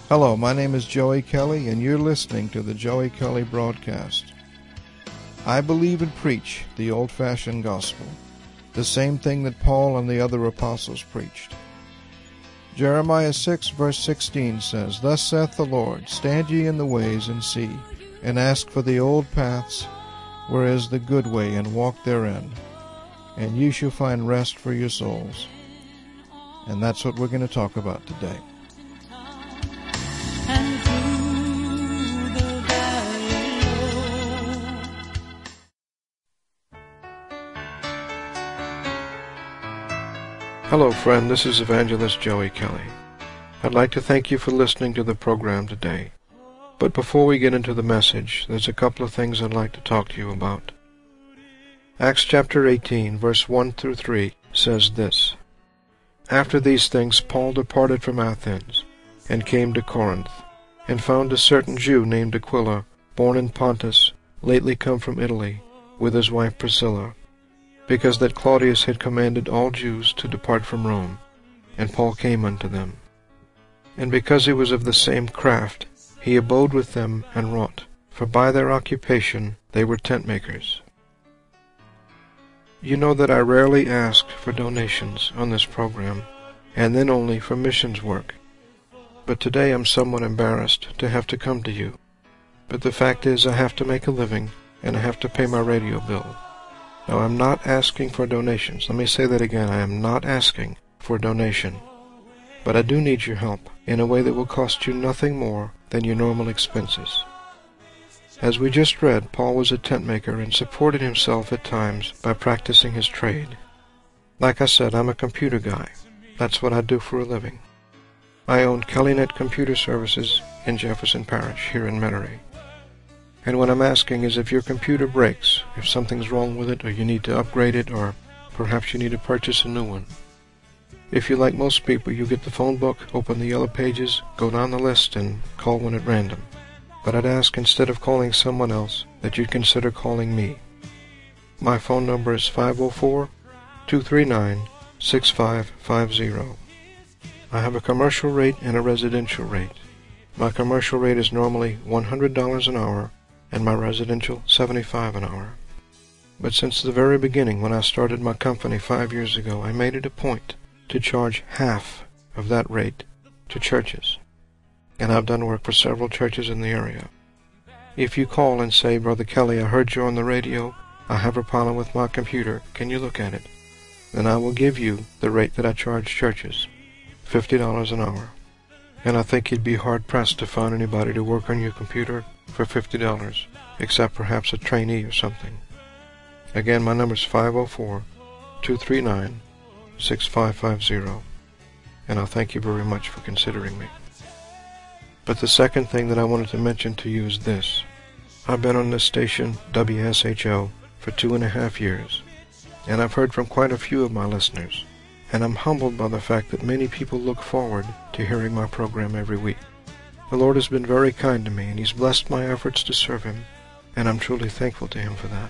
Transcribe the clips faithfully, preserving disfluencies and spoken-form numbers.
Hello, my name is Joey Kelly, and you're listening to the Joey Kelly Broadcast. I believe and preach the old-fashioned gospel, the same thing that Paul and the other apostles preached. Jeremiah six, verse sixteen says, Thus saith the Lord, Stand ye in the ways, and see, and ask for the old paths, where is the good way, and walk therein, and you shall find rest for your souls. And that's what we're going to talk about today. Hello, friend. This is Evangelist Joey Kelly. I'd like to thank you for listening to the program today. But before we get into the message, there's a couple of things I'd like to talk to you about. Acts chapter eighteen, verse one through three says this, After these things Paul departed from Athens, and came to Corinth, and found a certain Jew named Aquila, born in Pontus, lately come from Italy, with his wife Priscilla, because that Claudius had commanded all Jews to depart from Rome, and Paul came unto them. And because he was of the same craft, he abode with them and wrought, for by their occupation they were tent-makers. You know that I rarely ask for donations on this program, and then only for missions work. But today I'm somewhat embarrassed to have to come to you. But the fact is I have to make a living, and I have to pay my radio bill. Now, I'm not asking for donations. Let me say that again. I am not asking for a donation. But I do need your help in a way that will cost you nothing more than your normal expenses. As we just read, Paul was a tent maker and supported himself at times by practicing his trade. Like I said, I'm a computer guy. That's what I do for a living. I own KellyNet Computer Services in Jefferson Parish, here in Metairie. And what I'm asking is if your computer breaks, if something's wrong with it, or you need to upgrade it, or perhaps you need to purchase a new one. If you're like most people, you get the phone book, open the yellow pages, go down the list, and call one at random. But I'd ask, instead of calling someone else, that you'd consider calling me. My phone number is five oh four, two three nine, six five five zero. I have a commercial rate and a residential rate. My commercial rate is normally one hundred dollars an hour, and my residential seventy-five dollars an hour. But since the very beginning, when I started my company five years ago, I made it a point to charge half of that rate to churches. And I've done work for several churches in the area. If you call and say, Brother Kelly, I heard you on the radio, I have a problem with my computer, can you look at it? Then I will give you the rate that I charge churches, fifty dollars an hour. And I think you'd be hard-pressed to find anybody to work on your computer for fifty dollars, except perhaps a trainee or something. Again, my number is five oh four, two three nine, six five five zero, and I thank you very much for considering me. But the second thing that I wanted to mention to you is this. I've been on this station, W S H O, for two and a half years, and I've heard from quite a few of my listeners, and I'm humbled by the fact that many people look forward to hearing my program every week. The Lord has been very kind to me, and He's blessed my efforts to serve Him, and I'm truly thankful to Him for that.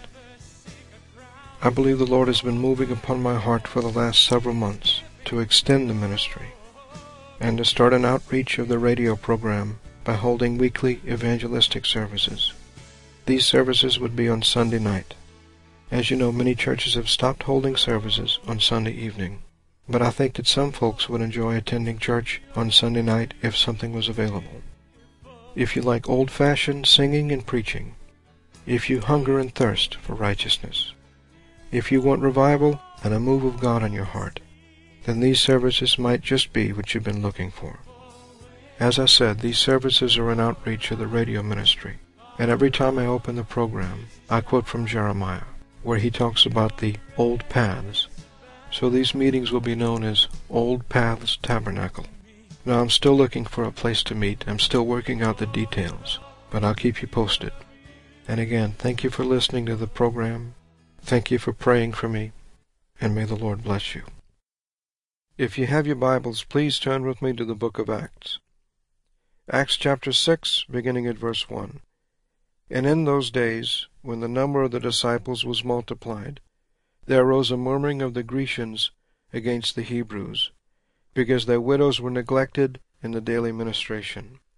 I believe the Lord has been moving upon my heart for the last several months to extend the ministry, and to start an outreach of the radio program by holding weekly evangelistic services. These services would be on Sunday night. As you know, many churches have stopped holding services on Sunday evening. But I think that some folks would enjoy attending church on Sunday night if something was available. If you like old-fashioned singing and preaching, if you hunger and thirst for righteousness, if you want revival and a move of God in your heart, then these services might just be what you've been looking for. As I said, these services are an outreach of the radio ministry, and every time I open the program, I quote from Jeremiah, where he talks about the old paths. So these meetings will be known as Old Paths Tabernacle. Now, I'm still looking for a place to meet. I'm still working out the details, but I'll keep you posted. And again, thank you for listening to the program. Thank you for praying for me, and may the Lord bless you. If you have your Bibles, please turn with me to the book of Acts. Acts chapter six, beginning at verse one. And in those days, when the number of the disciples was multiplied, there arose a murmuring of the Grecians against the Hebrews, because their widows were neglected in the daily ministration.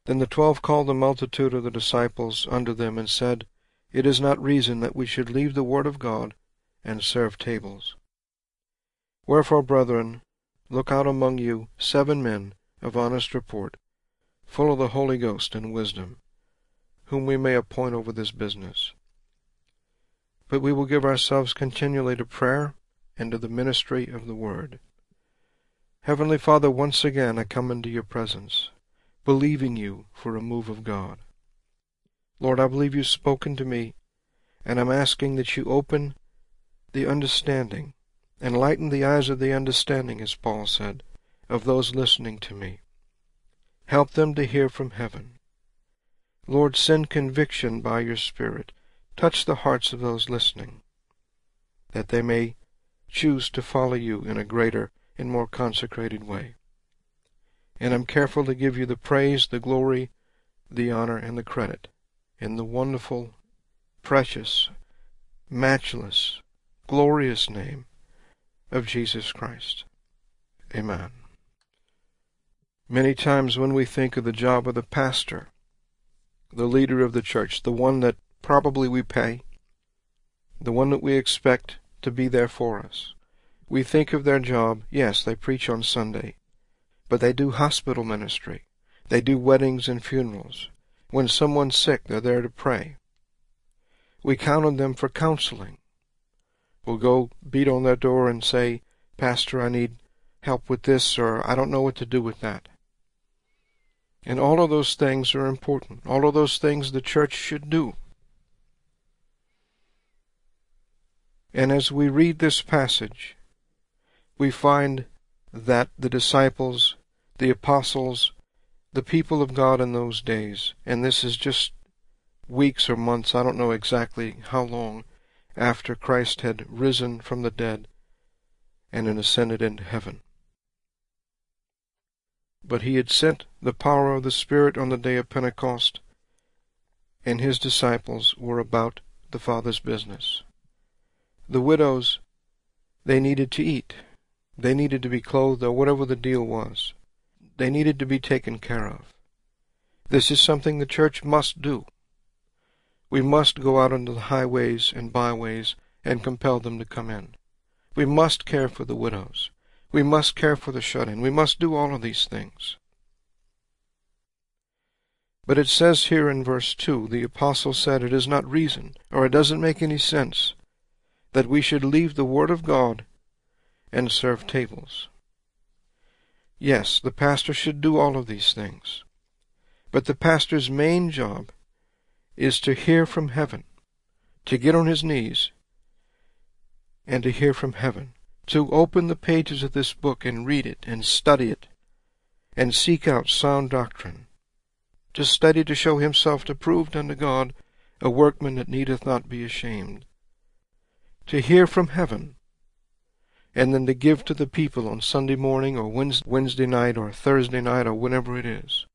Then the twelve called the multitude of the disciples unto them, and said, It is not reason that we should leave the word of God, and serve tables. Wherefore, brethren, look out among you seven men of honest report, full of the Holy Ghost and wisdom, whom we may appoint over this business. But we will give ourselves continually to prayer and to the ministry of the word. Heavenly Father, once again I come into your presence, believing you for a move of God. Lord, I believe you've spoken to me, and I'm asking that you open the understanding, enlighten the eyes of the understanding, as Paul said, of those listening to me. Help them to hear from heaven. Lord, send conviction by your Spirit. Touch the hearts of those listening, that they may choose to follow you in a greater and more consecrated way. And I'm careful to give you the praise, the glory, the honor, and the credit in the wonderful, precious, matchless, glorious name of Jesus Christ. Amen. Many times when we think of the job of the pastor, the leader of the church, the one that probably we pay, the one that we expect to be there for us, we think of their job. Yes, they preach on Sunday, but they do hospital ministry. They do weddings and funerals. When someone's sick, they're there to pray. We count on them for counseling. We'll go beat on their door and say, Pastor, I need help with this, or I don't know what to do with that. And all of those things are important. All of those things the church should do. And as we read this passage, we find that the disciples, the apostles, the people of God in those days, and this is just weeks or months, I don't know exactly how long, after Christ had risen from the dead and had ascended into heaven. But he had sent the power of the Spirit on the day of Pentecost, and his disciples were about the Father's business. The widows, they needed to eat. They needed to be clothed, or whatever the deal was. They needed to be taken care of. This is something the church must do. We must go out into the highways and byways and compel them to come in. We must care for the widows. We must care for the shut-in. We must do all of these things. But it says here in verse two, the apostle said, it is not reason, or it doesn't make any sense, that we should leave the Word of God and serve tables. Yes, the pastor should do all of these things. But the pastor's main job is to hear from heaven, to get on his knees and to hear from heaven, to open the pages of this book and read it and study it and seek out sound doctrine, to study to show himself approved unto God, a workman that needeth not be ashamed, to hear from heaven, and then to give to the people on Sunday morning or Wednesday night or Thursday night or whenever it is.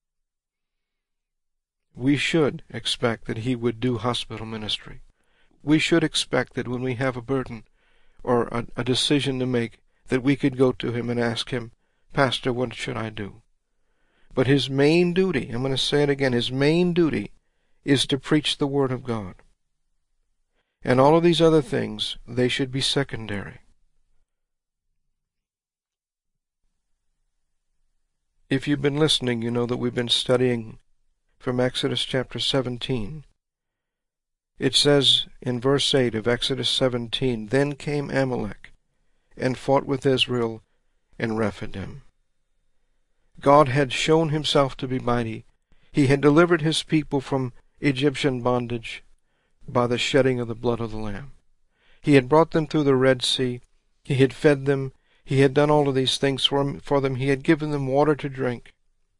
We should expect that he would do hospital ministry. We should expect that when we have a burden or a, a decision to make, that we could go to him and ask him, Pastor, what should I do? But his main duty, I'm going to say it again, his main duty is to preach the Word of God. And all of these other things, they should be secondary. If you've been listening, you know that we've been studying from Exodus chapter seventeen. It says in verse eight of Exodus seventeen, Then came Amalek and fought with Israel in Rephidim. God had shown himself to be mighty. He had delivered his people from Egyptian bondage by the shedding of the blood of the Lamb. He had brought them through the Red Sea. He had fed them. He had done all of these things for them. He had given them water to drink.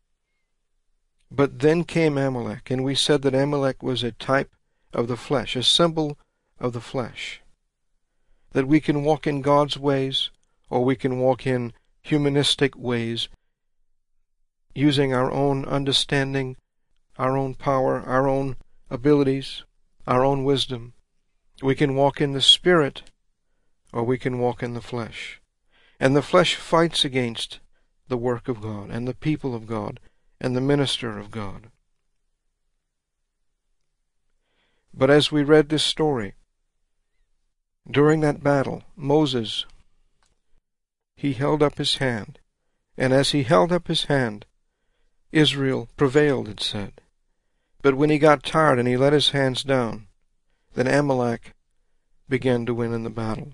But then came Amalek, and we said that Amalek was a type of the flesh, a symbol of the flesh. That we can walk in God's ways, or we can walk in humanistic ways, using our own understanding, our own power, our own abilities, our own wisdom. We can walk in the Spirit, or we can walk in the flesh. And the flesh fights against the work of God and the people of God and the minister of God. But as we read this story, during that battle, Moses, he held up his hand, and as he held up his hand, Israel prevailed, it said. But when he got tired and he let his hands down, then Amalek began to win in the battle.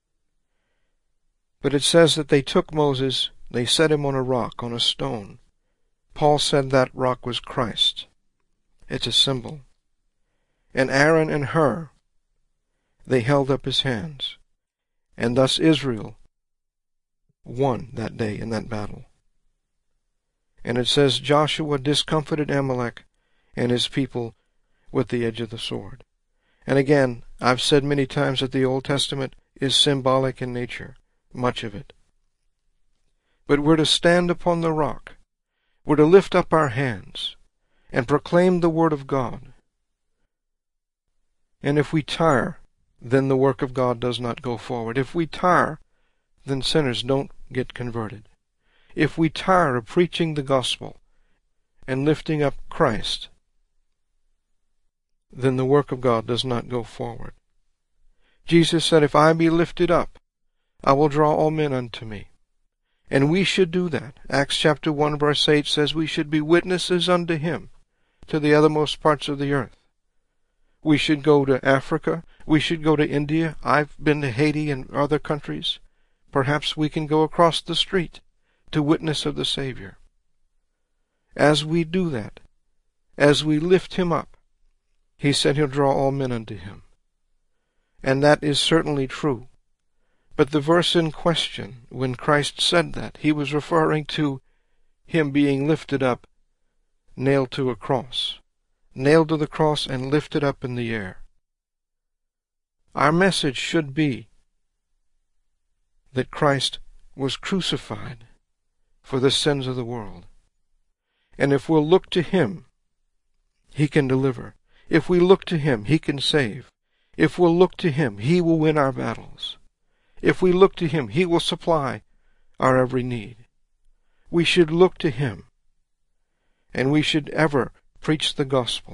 But it says that they took Moses, they set him on a rock, on a stone. Paul said that rock was Christ. It's a symbol. And Aaron and Hur, they held up his hands, and thus Israel won that day in that battle. And it says Joshua discomfited Amalek and his people with the edge of the sword. And again, I've said many times that the Old Testament is symbolic in nature, much of it. But we're to stand upon the rock. We're to lift up our hands and proclaim the Word of God. And if we tire, then the work of God does not go forward. If we tire, then sinners don't get converted. If we tire of preaching the gospel and lifting up Christ, then the work of God does not go forward. Jesus said, if I be lifted up, I will draw all men unto me. And we should do that. Acts chapter one verse eight says we should be witnesses unto him to the othermost parts of the earth. We should go to Africa. We should go to India. I've been to Haiti and other countries. Perhaps we can go across the street to witness of the Savior. As we do that, as we lift him up, he said he'll draw all men unto him. And that is certainly true. But the verse in question, when Christ said that, he was referring to him being lifted up, nailed to a cross. Nailed to the cross and lifted up in the air. Our message should be that Christ was crucified for the sins of the world. And if we'll look to him, he can deliver. If we look to him, he can save. If we'll look to him, he will win our battles. If we look to him, he will supply our every need. We should look to him, and we should ever preach the gospel.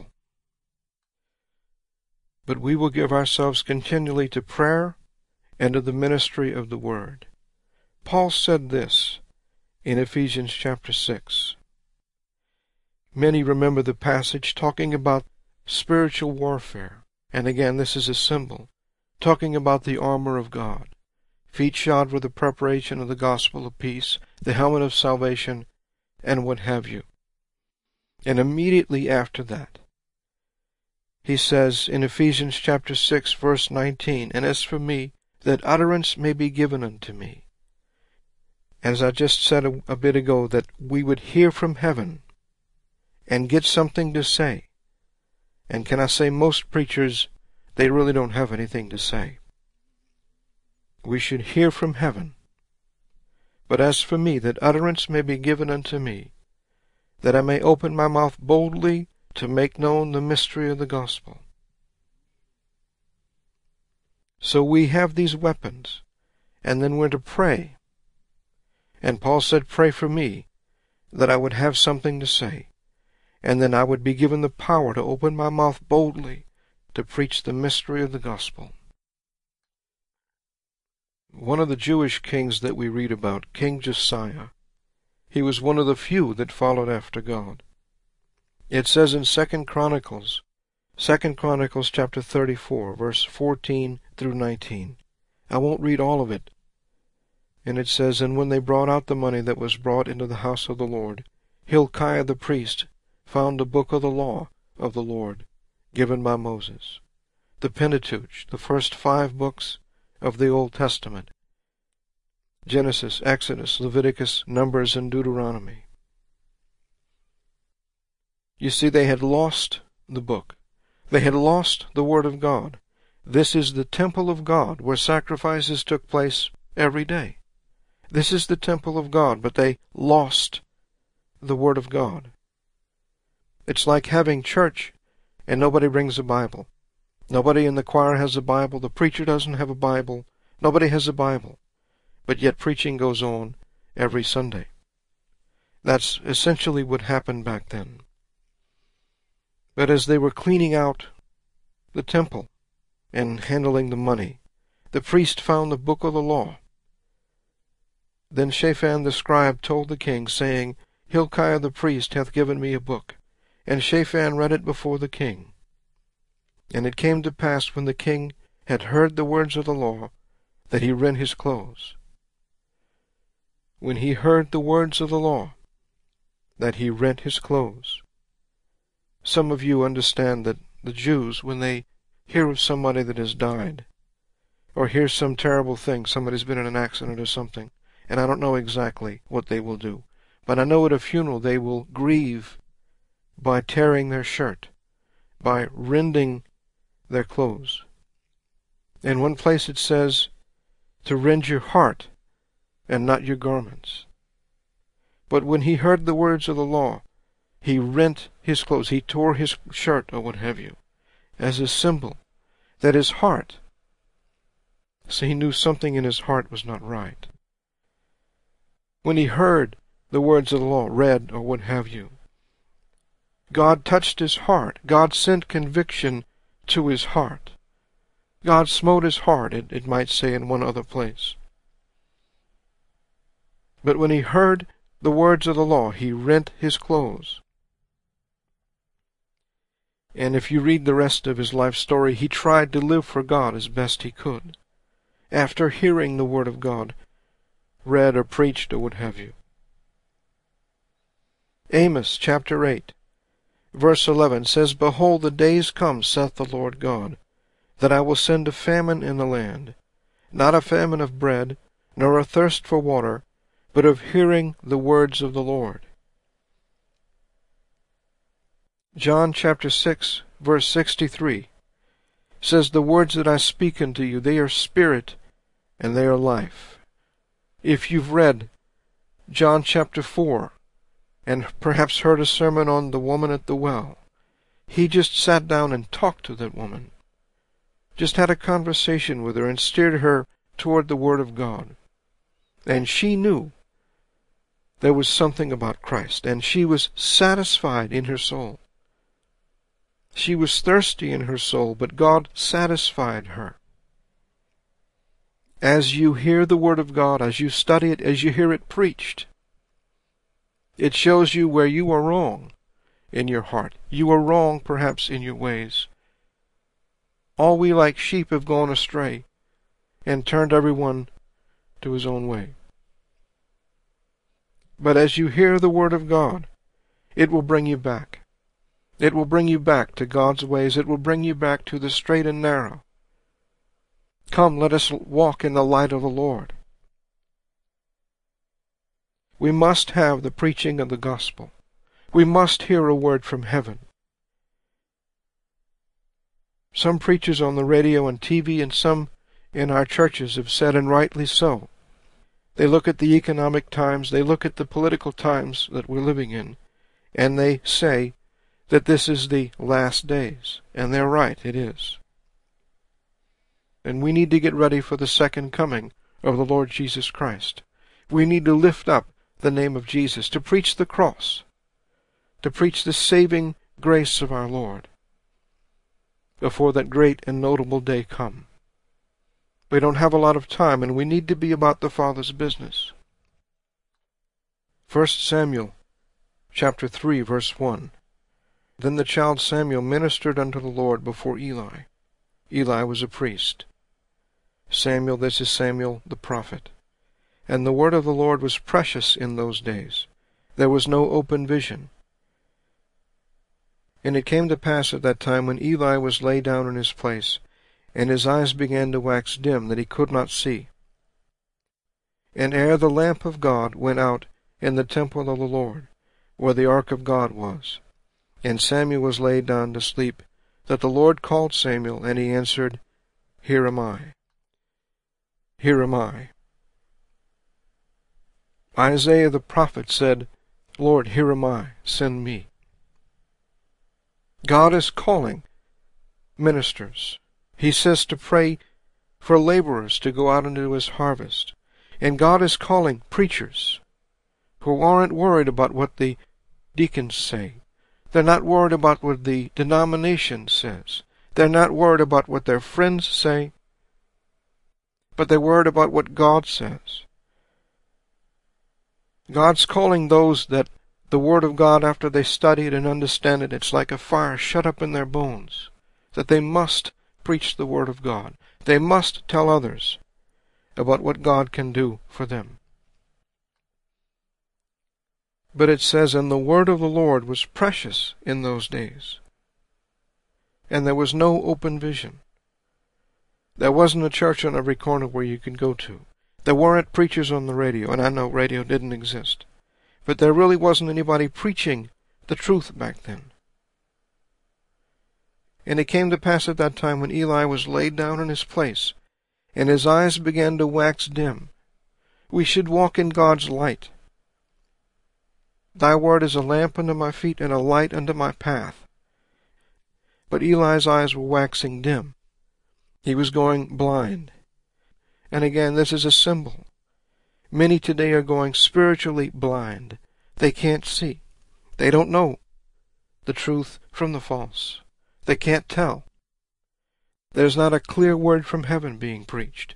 But we will give ourselves continually to prayer and to the ministry of the word. Paul said this in Ephesians chapter six. Many remember the passage talking about spiritual warfare. And again, this is a symbol, talking about the armor of God. Feet shod with the preparation of the gospel of peace, the helmet of salvation, and what have you. And immediately after that, he says in Ephesians chapter six, verse nineteen, and as for me, that utterance may be given unto me. As I just said a, a bit ago, that we would hear from heaven and get something to say. And can I say most preachers, they really don't have anything to say. We should hear from heaven. But as for me, that utterance may be given unto me, that I may open my mouth boldly to make known the mystery of the gospel. So we have these weapons, and then we're to pray. And Paul said, pray for me, that I would have something to say, and then I would be given the power to open my mouth boldly to preach the mystery of the gospel. One of the Jewish kings that we read about, King Josiah, he was one of the few that followed after God. It says in Second Chronicles, Second Chronicles chapter thirty-four, verse fourteen through nineteen. I won't read all of it. And it says, and when they brought out the money that was brought into the house of the Lord, Hilkiah the priest found the book of the law of the Lord, given by Moses, the Pentateuch, the first five books of the Old Testament, Genesis, Exodus, Leviticus, Numbers, and Deuteronomy. You see, they had lost the book. They had lost the Word of God. This is the temple of God, where sacrifices took place every day. This is the temple of God, but they lost the Word of God. It's like having church and nobody brings a Bible. Nobody in the choir has a Bible. The preacher doesn't have a Bible. Nobody has a Bible. But yet preaching goes on every Sunday. That's essentially what happened back then. But as they were cleaning out the temple and handling the money, the priest found the book of the law. Then Shaphan the scribe told the king, saying, Hilkiah the priest hath given me a book. And Shaphan read it before the king. And it came to pass, when the king had heard the words of the law, that he rent his clothes. When he heard the words of the law, that he rent his clothes. Some of you understand that the Jews, when they hear of somebody that has died, or hear some terrible thing, somebody's been in an accident or something, and I don't know exactly what they will do, but I know at a funeral they will grieve by tearing their shirt, by rending their clothes. In one place it says to rend your heart and not your garments. But when he heard the words of the law, he rent his clothes, he tore his shirt or what have you, as a symbol that his heart, so he knew something in his heart was not right. When he heard the words of the law read or what have you, God touched his heart. God sent conviction to his heart. God smote his heart, it, it might say in one other place. But when he heard the words of the law, he rent his clothes. And if you read the rest of his life story, he tried to live for God as best he could, after hearing the word of God read or preached or what have you. Amos chapter eight, verse eleven says, Behold, the days come, saith the Lord God, that I will send a famine in the land, not a famine of bread, nor a thirst for water, but of hearing the words of the Lord. John chapter six, verse sixty-three says, The words that I speak unto you, they are spirit and they are life. If you've read John chapter four, and perhaps heard a sermon on the woman at the well, he just sat down and talked to that woman, just had a conversation with her and steered her toward the Word of God. And she knew there was something about Christ, and she was satisfied in her soul. She was thirsty in her soul, but God satisfied her. As you hear the Word of God, as you study it, as you hear it preached, it shows you where you are wrong in your heart. You are wrong, perhaps, in your ways. All we like sheep have gone astray and turned everyone to his own way. But as you hear the Word of God, it will bring you back. It will bring you back to God's ways. It will bring you back to the straight and narrow. Come, let us walk in the light of the Lord. We must have the preaching of the gospel. We must hear a word from heaven. Some preachers on the radio and T V and some in our churches have said, and rightly so, they look at the economic times, they look at the political times that we're living in, and they say that this is the last days. And they're right, it is. And we need to get ready for the second coming of the Lord Jesus Christ. We need to lift up the name of Jesus, to preach the cross, to preach the saving grace of our Lord, before that great and notable day come. We don't have a lot of time, and we need to be about the Father's business. First Samuel chapter three, verse one. Then the child Samuel ministered unto the Lord before Eli. Eli was a priest. Samuel, this is Samuel the prophet. And the word of the Lord was precious in those days. There was no open vision. And it came to pass at that time, when Eli was laid down in his place, and his eyes began to wax dim, that he could not see. And ere the lamp of God went out in the temple of the Lord, where the ark of God was, and Samuel was laid down to sleep, that the Lord called Samuel, and he answered, Here am I. Here am I. Isaiah the prophet said, Lord, here am I, send me. God is calling ministers. He says to pray for laborers to go out into his harvest. And God is calling preachers who aren't worried about what the deacons say. They're not worried about what the denomination says. They're not worried about what their friends say, but they're worried about what God says. God's calling those that the Word of God, after they study it and understand it, it's like a fire shut up in their bones, that they must preach the Word of God. They must tell others about what God can do for them. But it says, and the word of the Lord was precious in those days. And there was no open vision. There wasn't a church on every corner where you could go to. There weren't preachers on the radio, and I know radio didn't exist. But there really wasn't anybody preaching the truth back then. And it came to pass at that time when Eli was laid down in his place, and his eyes began to wax dim. We should walk in God's light. Thy word is a lamp unto my feet and a light unto my path. But Eli's eyes were waxing dim. He was going blind. And again, this is a symbol. Many today are going spiritually blind. They can't see. They don't know the truth from the false. They can't tell. There's not a clear word from heaven being preached.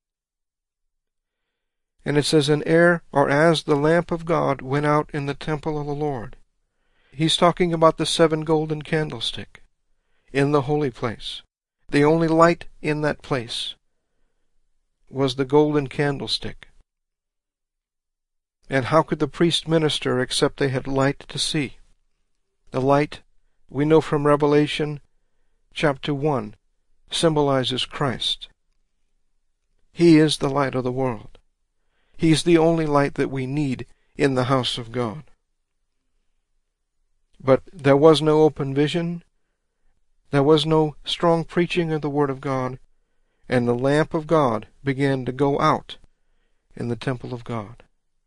And it says, and ere or as the lamp of God went out in the temple of the Lord. He's talking about the seven golden candlestick in the holy place. The only light in that place was the golden candlestick. And how could the priest minister except they had light to see? The light, we know from Revelation chapter one, symbolizes Christ. He is the light of the world. He's the only light that we need in the house of God. But there was no open vision. There was no strong preaching of the Word of God. And the lamp of God began to go out in the temple of God.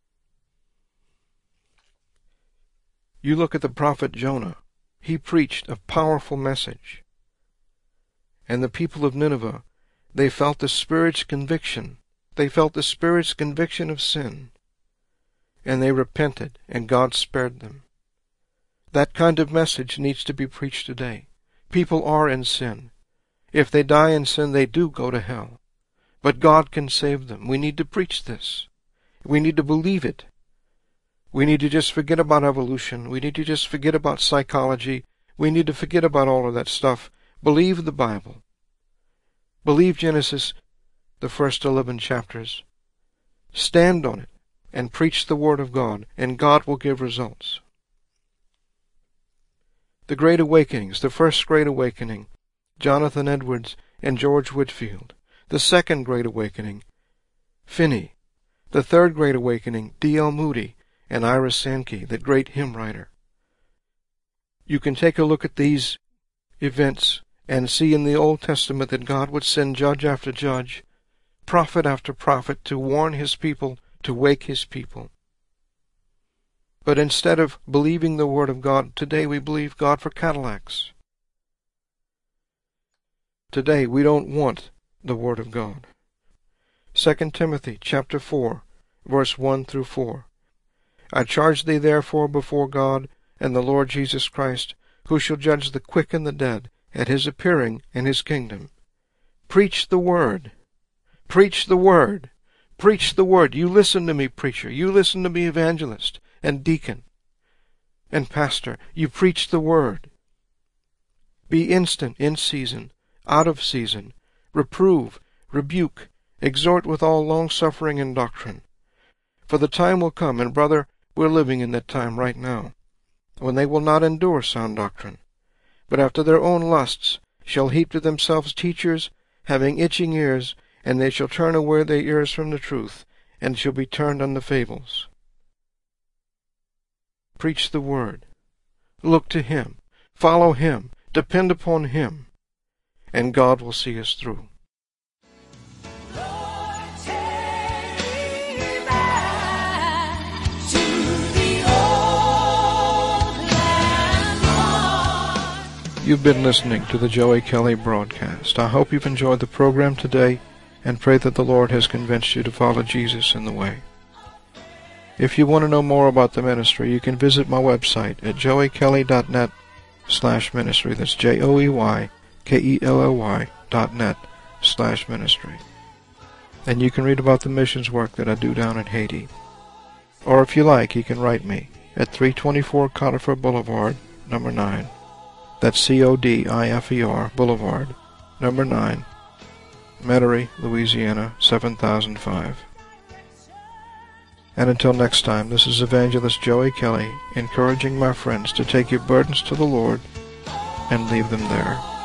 You look at the prophet Jonah. He preached a powerful message. And the people of Nineveh, they felt the Spirit's conviction. They felt the Spirit's conviction of sin. And they repented, and God spared them. That kind of message needs to be preached today. People are in sin. If they die in sin, they do go to hell. But God can save them. We need to preach this. We need to believe it. We need to just forget about evolution. We need to just forget about psychology. We need to forget about all of that stuff. Believe the Bible. Believe Genesis, the first eleven chapters. Stand on it and preach the Word of God, and God will give results. The Great Awakenings, the first Great Awakening, Jonathan Edwards and George Whitefield. The second Great Awakening, Finney. The third Great Awakening, D L Moody and Ira Sankey, the great hymn writer. You can take a look at these events and see in the Old Testament that God would send judge after judge, prophet after prophet, to warn his people, to wake his people. But instead of believing the Word of God, today we believe God for Cadillacs. Today we don't want the Word of God. Second Timothy chapter four, verse one through four. I charge thee therefore before God and the Lord Jesus Christ, who shall judge the quick and the dead at his appearing in his kingdom. Preach the Word. Preach the Word. Preach the Word. You listen to me, preacher. You listen to me, evangelist and deacon and pastor. You preach the Word. Be instant in season, out of season. Reprove, rebuke, exhort with all longsuffering and doctrine. For the time will come, and brother, we're living in that time right now, when they will not endure sound doctrine, but after their own lusts shall heap to themselves teachers, having itching ears, and they shall turn away their ears from the truth, and shall be turned unto fables. Preach the Word. Look to Him. Follow Him. Depend upon Him. And God will see us through. You've been listening to the Joey Kelly broadcast. I hope you've enjoyed the program today and pray that the Lord has convinced you to follow Jesus in the way. If you want to know more about the ministry, you can visit my website at joey kelly dot net slash ministry. That's J O E Y K E L L Y dot net slash ministry. And you can read about the missions work that I do down in Haiti. Or if you like, you can write me at three twenty-four Codifer Boulevard, number nine. That's C O D I F E R Boulevard, number nine, Metairie, Louisiana, seven thousand five. And until next time, this is Evangelist Joey Kelly, encouraging my friends to take your burdens to the Lord and leave them there.